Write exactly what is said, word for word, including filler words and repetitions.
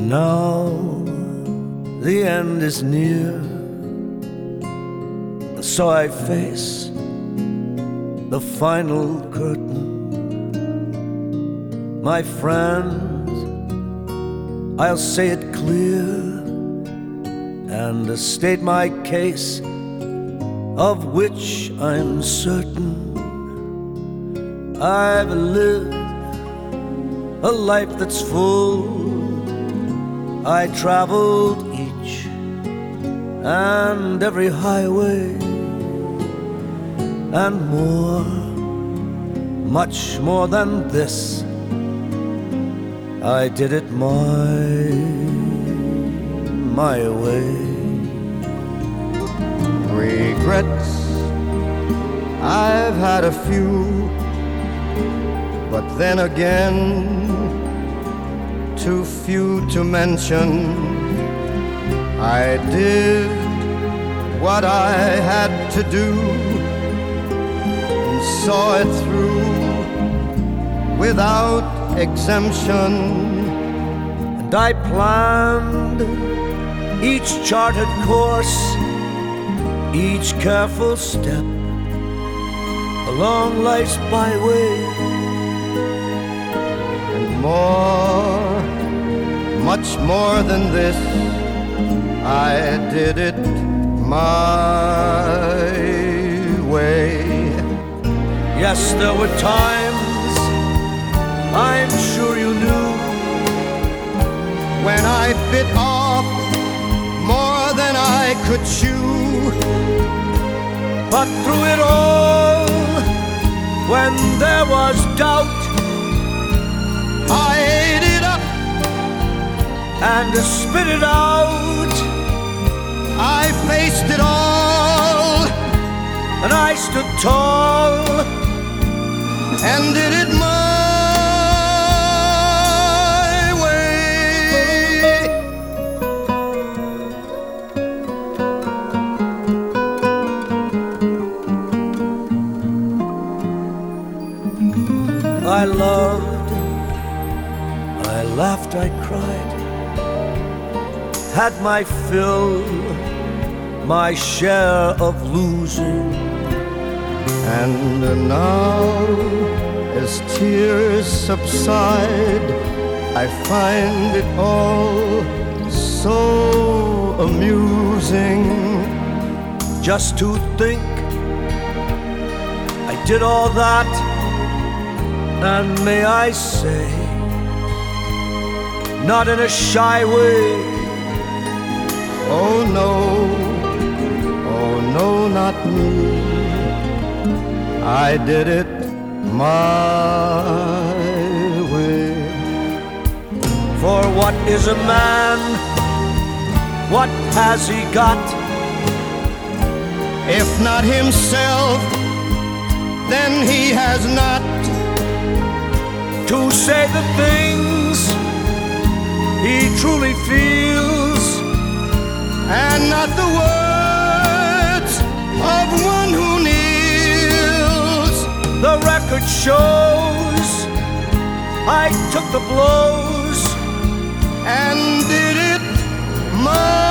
Now the end is near, so I face the final curtain. My friends, I'll say it clear and state my case, of which I'm certain. I've lived a life that's full. I traveled each and every highway and more, much more than this. I did it my, my way. Regrets, I've had a few, but then again, too few to mention. I did what I had to do and saw it through without exemption. And I planned each charted course, each careful step along life's byway. And more, much more than this, I did it my way. Yes, there were times, I'm sure you knew, when I bit off more than I could chew. But through it all, when there was doubt, I ate it up and spit it out. I faced it all, and I stood tall and did it my way. I loved, I laughed, I cried, had my fill, my share of losing. And now, as tears subside, I find it all so amusing. Just to think I did all that, and may I say, not in a shy way. Oh no, oh no, not me. I did it my way. For what is a man? What has he got? If not himself, then he has not to say the things he truly feels, and not the words of one who kneels. The record shows I took the blows and did it my